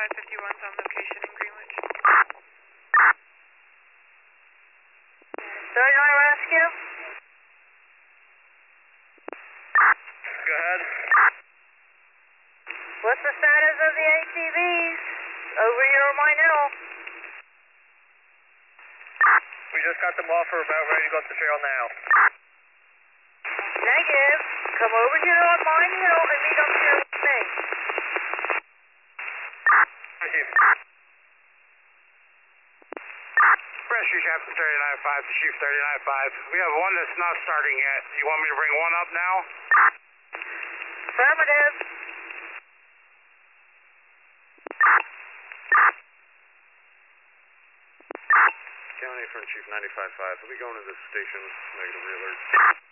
551's on location in Greenwich. 39 rescue. Go ahead. What's the status of the ATVs over here on Mine Hill? We just got them off. We're about ready to go up the trail now. Negative. Come over here on Mine Hill and meet up here with me. Thank you. Rescue Captain 39.5 to Chief 39.5. We have one that's not starting yet. You want me to bring one up now? Affirmative. County from Chief 95.5. We'll be going to this station. Negative alert.